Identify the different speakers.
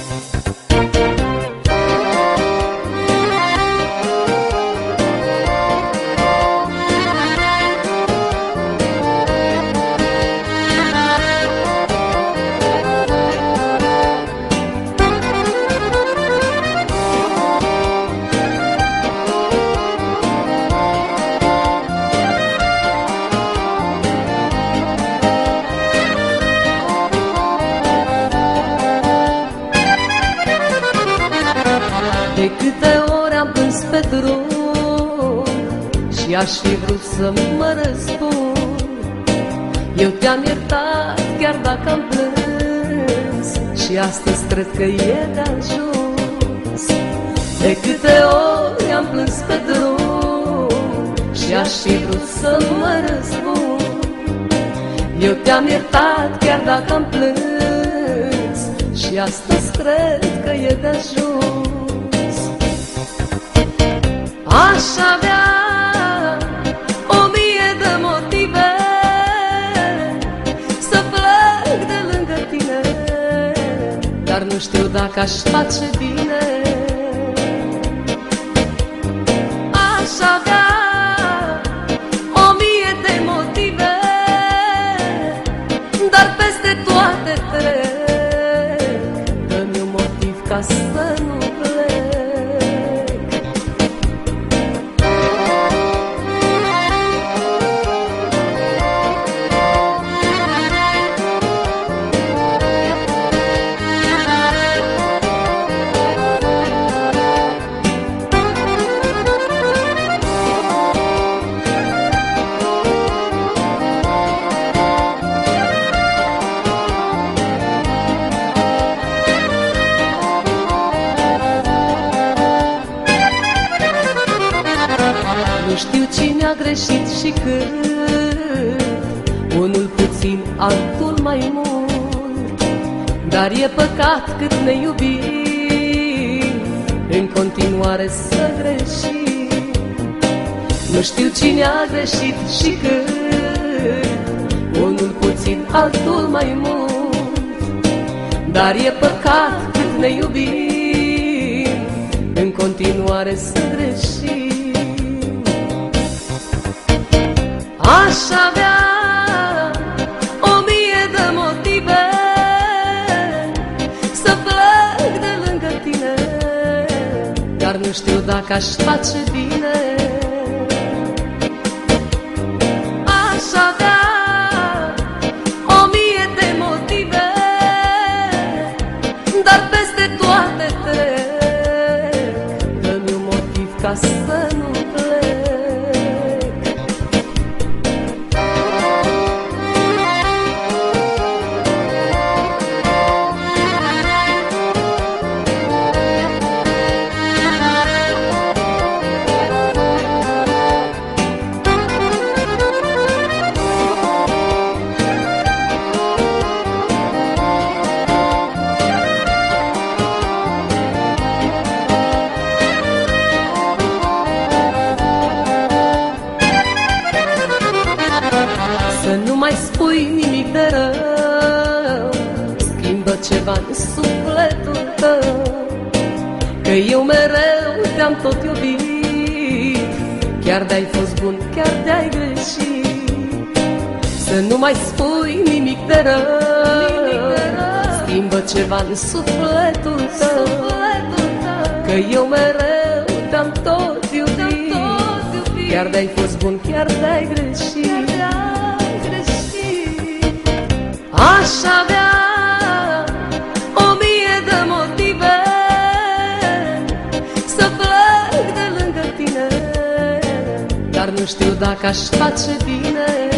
Speaker 1: De câte ori am plâns pe drum și aș fi vrut să mă răspund, eu te-am iertat chiar dacă am plâns și astăzi cred că e de ajuns. De câte ori am plâns pe drum și aș fi vrut să mă răspund, eu te-am iertat chiar dacă am plâns și astăzi cred că e de ajuns. Aș avea 1000 de motive să plec de lângă tine, dar nu știu dacă aș face bine. Aș avea 1000 de motive, dar peste toate trec. Dă-mi un motiv ca să nu plec. Nu știu cine a greșit și cât, unul puțin, altul mai mult, dar e păcat cât ne iubim, în continuare să greșim. Nu știu cine a greșit și cât, unul puțin, altul mai mult, dar e păcat cât ne iubim, în continuare să greșim. Aș avea 1000 de motive să plec de lângă tine, dar nu știu dacă aș face bine. Aș avea 1000 de motive, dar peste toate trec. Dă-mi un motiv ca să nu plec. Să nu mai spui nimic de rău, schimbă ceva în sufletul tău, că eu mereu te-am tot iubit, chiar de-ai fost bun, chiar de-ai greșit. Să nu mai spui nimic de rău, schimbă ceva în sufletul tău, că eu mereu te-am tot iubit, chiar de-ai fost bun, chiar de-ai greșit. Aș avea 1000 de motive să plec de lângă tine, dar nu știu dacă aș face bine.